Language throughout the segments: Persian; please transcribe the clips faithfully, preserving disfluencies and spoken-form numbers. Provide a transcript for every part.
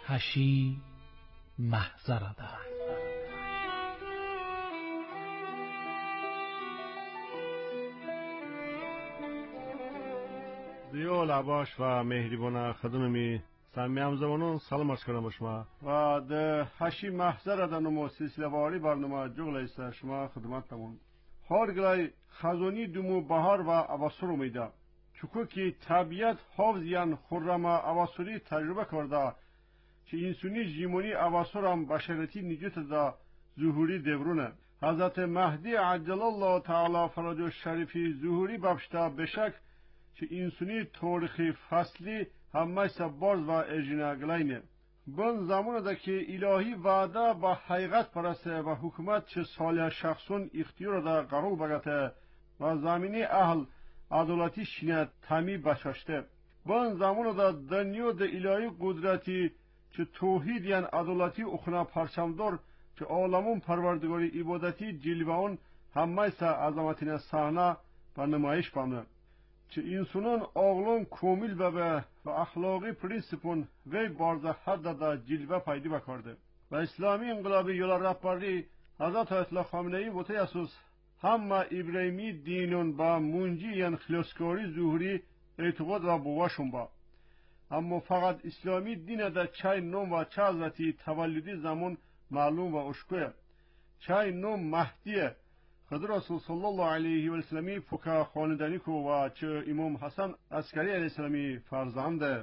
هشی محضرده. دیو لباش و مهربان خدممی سمیام زمانون سلام عرض کنم شما و ده هشی محضرده نمو سلسله واری برنامه جغل ایسته شما خدمتتمون هارگلای خزونی دومو بهار و اواسر امیده چکو که طبیعت حافظیان خرما اواسری تجربه کرده چه انسانی جیمونی اواسر هم بشرتی نجات دا ظهوری دورونه حضرت مهدی عجل الله تعالی فرجه شریفی ظهوری ببشته بشک چه انسانی تاریخی فصلی همه سبارز و اجینه گلینه بن زمان ده که الهی وعده با حقیقت پرسته و حکومت چه سالیه شخصون اختیار ده قرار بگته و زمینی اهل عدالتی شینه تمی بچشته بن زمان ده دنیا ده الهی قدرتی چه توحید یان عدالتی اخنا پرچمدار چه عالمون پروردگاری عبادتی جلوه اون همه سا عظمتین صحنه و نمایش بانه چه انسانان آغلان کامل ببه و اخلاقی پرینسیپون وی بارزه حد دا جلوه پیدا بکرده و اسلامی انقلابی یولا رهبری حضرت آیت الله خامنه‌ای و تیسوس همه ابراهیمی دینون با منجی یان خلاصکاری ظهوری اعتقاد و بواشون با اما فقط اسلامی دین دا چای نوم و چه حضرتی تولدی زمان معلوم و اشکوه چای نوم مهدیه خود رسول صلی الله علیه و سلمی فکا خاندانی کو و چه امام حسن عسکری علیه السلامی فرزنده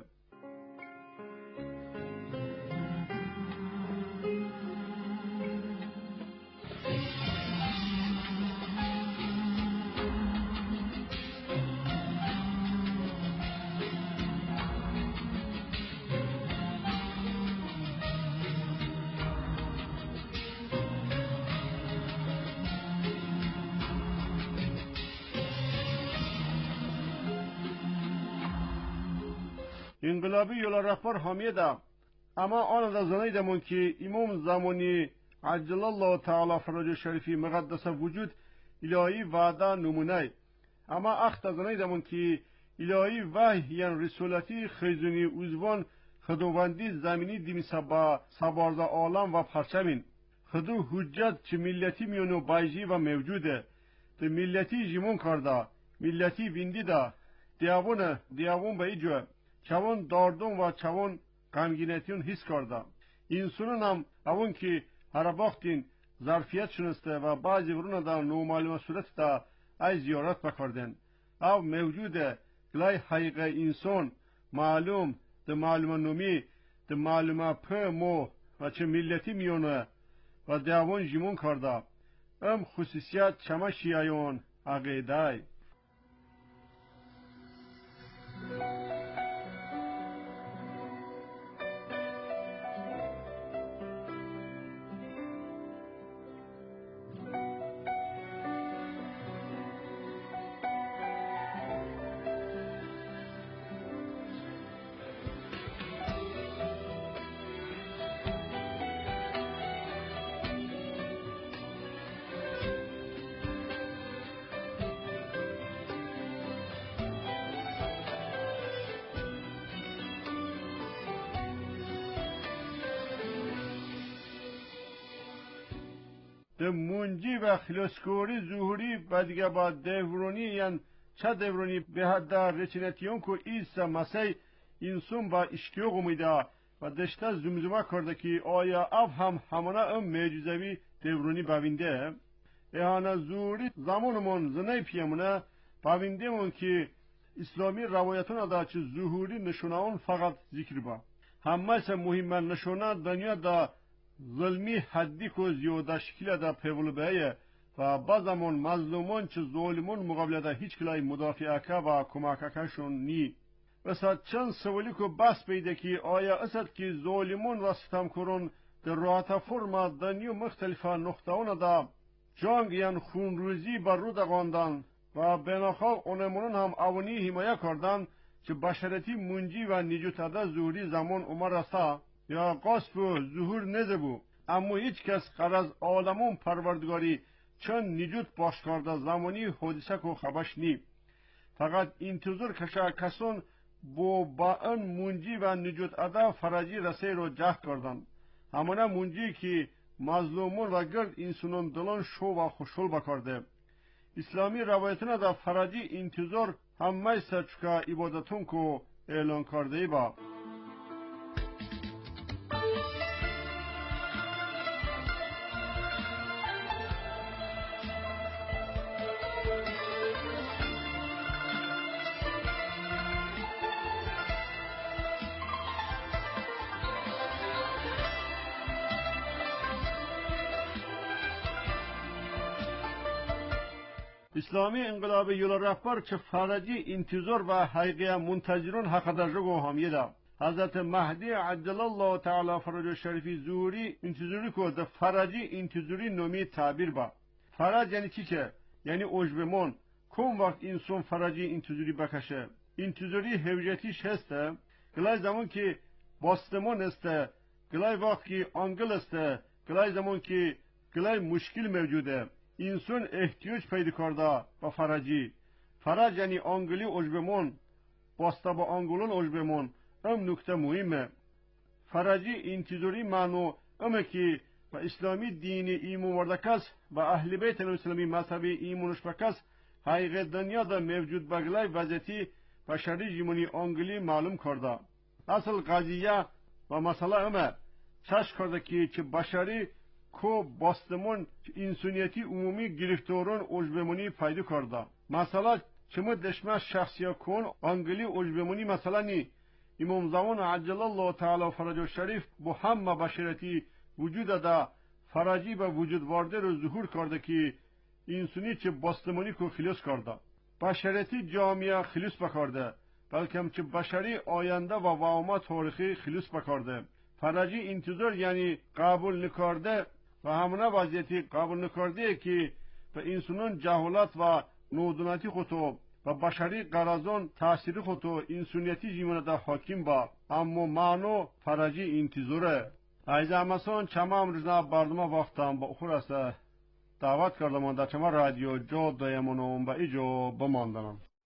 انقلابی یولا رهبر حامیده اما آن دا زنیدمون که امام زمانی عجل الله تعالی فرجه شریفی مقدس وجود الهی وعده نمونه اما اخت زنیدمون که الهی وحی یان رسولتی خیزونی اوزوان خداوندی زمینی دیمی سبا سبارز عالم و پرچمین خدو حجت چه ملتی میونو بایجی و موجوده ده ملتی جیمون کرده ملتی ویندی ده دیوونه دیوون به ایجوه چون داردون و چون غمگینیتون حس کرده انسانون هم اون که هر وقتین ظرفیت شنسته و بعضی ورونه در نومعلوم صورت دا ای زیارت بکردن او موجوده گلای حقیقه انسان معلوم ده معلوم نومی ده معلوم په مو و چه ملتی میونه و دیوان جیمون کرده ام خصوصیت چما شیعیون عقیده ده منجی و خلاصکاری ظهوری بدگه با دورونی یان چه دورونی به حد رچنتیون که ایسا مسیح انسان با اشتیاق امیده و دشته زمزمه کرده که آیا اف هم همانه ام معجزوی دورونی بوینده ایهانه ظهوری زمانمون زنه پیمونه بوینده مون که اسلامی روایتون دا چه ظهوری نشونه اون فقط ذکر با همه سه مهمه نشونه دنیا دا ظلمی حدی که زیاده شکل دا پیول بیه و بعضمون مظلومان چه ظالمون مقابل دا هیچ کلای مدافعه که و کمک کشون نی وسط چند سوالی که بس بیده که آیا اسد که ظالمون و ستم کرون در راحت فرما دنیا مختلفه نقطهون دا جنگ یان خون روزی بر رو دقاندن و بناخال اونمونون هم اونی حمایه کردن چه بشرتی منجی و نجات ده ظهوری زمان عمر رسته یا قصب و ظهور نزبو اما هیچ کس قرض عالمون پروردگاری چون نجات باش کرده زمانی حادثه کو خبش نی فقط انتظار کشه کسون بو با ان منجی و نجات ادا فرجی رسی رو جه کردن. همانه منجی که مظلومون و گرد انسانون دلان شو و خوشحال بکرده. اسلامی روایتونه دا فرجی انتظار همه سرچکا عبادتون کو اعلان کرده با. اسلامی انقلاب یول رهبر چه فرجی انتظار و حقیقی منتظرون حق جگو همیه دا. حضرت مهدی عجل الله تعالی فرج شریفی زوری انتظاری که ده فرجی انتظاری نومی تعبیر با. فرج یعنی چی چه؟ یعنی عجبمون. کم وقت انسان فرجی انتظاری بکشه؟ انتظاری هویتیش هسته؟ گلای زمان که باستمون هسته، گلای وقت که آنگل هسته، گلای زمان که گلای مشکل موجوده. انسان احتیاج پیدا کرده با فرجی. فرج یعنی آنگلی عجبمون، باسته با آنگلون عجبمون. ام نکته مهمه. فرجی انتظاری معنو امه که با اسلامی دین ایمون وردکس و اهل بیت الاسلامی مذهبی ایمونش بکس حقیقت دنیا دا موجود بگلای وضعیتی بشری جمونی آنگلی معلوم کرده. اصل قضیه و مسئله امه چش کرده که چه بشری کو باستمون انسانیتی عمومی گرفتاران عجبمونی پیدا کرده. مثلا چمو دشمن شخصی کن آنگلی عجبمونی مثلا نی. امام زمان عجل الله تعالی فرج شریف با همه بشریتی وجود ده فرجی به وجود وارده رو ظهور کرده که انسانی چه باستمونی کو خلاص کرده. بشریتی جامعه خلاص بکرده. بلکه چه بشری آینده و وامه تاریخی خلاص بکرده. فرجی انتظار یعنی قبول نکرده و همونه وضعیتی قبول نکرده که به انسانان جهالت و نودوناتی خودو و بشری قرازان تأثیر خودو انسانیتی جیمونه در حاکم با اما معنو فرجی انتظاره. ایزا همسان چما امروزنا برنامه وقتم با اخور است دعوت کردم در چما رادیو جو دایمونم با ایجو بماندنم.